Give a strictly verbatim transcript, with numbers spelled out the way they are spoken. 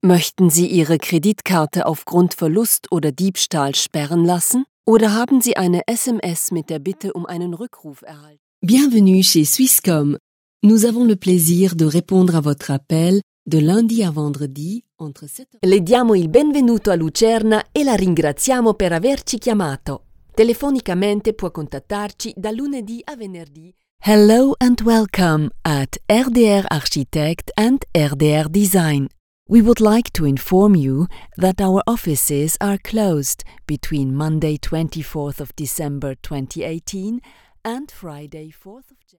Möchten Sie Ihre Kreditkarte aufgrund Verlust oder Diebstahl sperren lassen? Oder haben Sie eine S M S mit der Bitte um einen Rückruf erhalten? Bienvenue chez Swisscom. Nous avons le plaisir de répondre à votre appel de lundi à vendredi entre sept heures. Le diamo il benvenuto a Lucerna e la ringraziamo per averci chiamato. Telefonicamente può contattarci da lunedì a venerdì. Hello and welcome at R D R Architect and R D R Design. We would like to inform you that our offices are closed between Monday twenty-fourth of December twenty eighteen and Friday fourth of January.